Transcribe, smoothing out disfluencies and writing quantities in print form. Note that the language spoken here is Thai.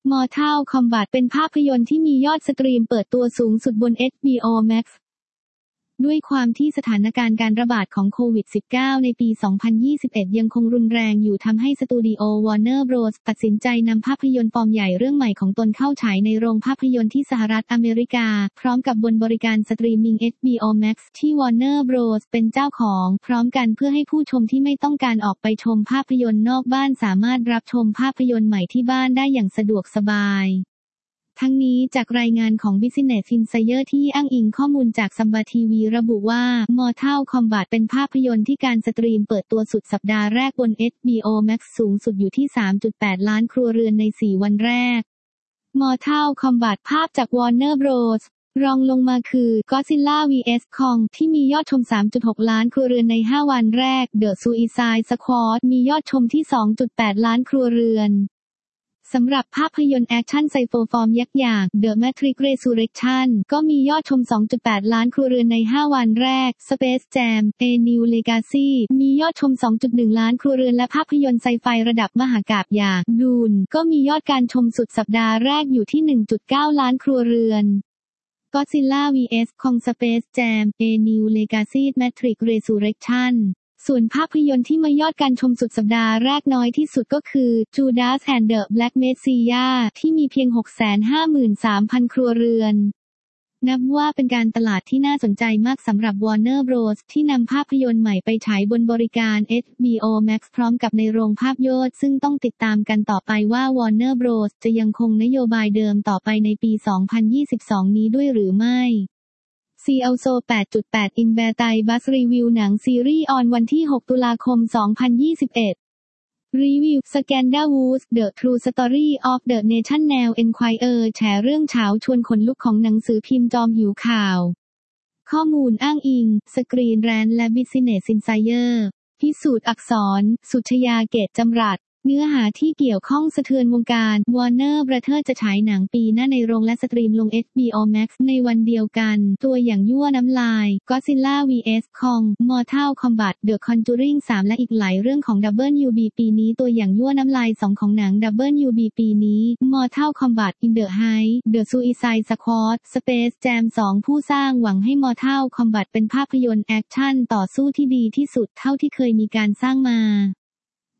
Mortal Kombat เป็นภาพยนตร์ที่มียอดสตรีมเปิดตัวสูงสุดบน HBO Max ด้วยความที่สถานการณ์การระบาดของโควิด -19 ในปี 2021 ยังคงรุนแรงอยู่ทำให้สตูดิโอ Warner Bros ตัดสินใจนำภาพยนตร์ฟอร์มใหญ่เรื่องใหม่ของตนเข้าฉายในโรงภาพยนตร์ที่สหรัฐอเมริกาพร้อมกับบนบริการสตรีมมิ่ง HBO Max ที่ Warner Bros เป็นเจ้าของพร้อมกันเพื่อให้ผู้ชมที่ไม่ต้องการออกไปชมภาพยนตร์นอกบ้านสามารถรับชมภาพยนตร์ใหม่ที่บ้านได้อย่างสะดวกสบายทั้งนี้จากรายงานของ Business Insider ที่อ้างอิงข้อมูลจากซัมบาทีวีระบุว่า Mortal Kombat เป็นภาพยนตร์ที่การสตรีมเปิดตัวสุดสัปดาห์แรกบน HBO Max สูงสุดอยู่ที่ 3.8 ล้านครัวเรือนใน 4 วันแรก Mortal Kombat ภาพจาก Warner Bros รองลงมาคือ Godzilla vs Kong ที่มียอดชม 3.6 ล้านครัวเรือนใน 5 วันแรก The Suicide Squad มียอดชมที่ 2.8 ล้านครัวเรือนสำหรับภาพยนตร์แอคชั่นไซโฟฟอร์มยักษ์อย่าง The Matrix Resurrection ก็มียอดชม 2.8 ล้านครัวเรือนใน 5 วันแรก Space Jam: A New Legacy มียอดชม 2.1 ล้านครัวเรือนและภาพยนตร์ไซไฟระดับมหากาพย์อย่าง Dune ก็มียอดการชมสุดสัปดาห์แรกอยู่ที่ 1.9 ล้านครัวเรือน Godzilla vs Kong Space Jam: A New Legacy Matrix Resurrectionส่วนภาพยนตร์ที่มียอดการชมสุดสัปดาห์แรกน้อยที่สุดก็คือ Judas and the Black Messiah ที่มีเพียง 653,000 ครัวเรือนนับว่าเป็นการตลาดที่น่าสนใจมากสำหรับ Warner Bros ที่นำภาพยนตร์ใหม่ไปฉายบนบริการ HBO Max พร้อมกับในโรงภาพยนตร์ซึ่งต้องติดตามกันต่อไปว่า Warner Bros จะยังคงนโยบายเดิมต่อไปในปี 2022 นี้ด้วยหรือไม่See also 8.8 In Battle Bus รีวิวหนังซีรีส์ออนวันที่ 6 ตุลาคม 2021 รีวิว Scandalous The True Story of the National Enquirer แฉเรื่องเฉาชวนขนลุกของหนังสือพิมพ์จอมหิวข่าวข้อมูลอ้างอิง Screen Rant และ Business Insider พิสูจน์อักษร สุชยาเกตจำรัดเนื้อหาที่เกี่ยวข้องสะเทือนวงการ Warner Bros จะฉายหนังปีหน้าในโรงและสตรีมลง HBO Max ในวันเดียวกันตัวอย่างยั่วน้ำลาย Godzilla vs Kong Mortal Kombat The Conjuring 3 และอีกหลายเรื่องของ WB ปีนี้ตัวอย่างยั่วน้ำลาย 2 ของหนัง WB ปีนี้ Mortal Kombat In the Heights The Suicide Squad Space Jam 2 ผู้สร้างหวังให้ Mortal Kombat เป็นภาพยนตร์แอคชั่นต่อสู้ที่ดีที่สุดเท่าที่เคยมีการสร้างมา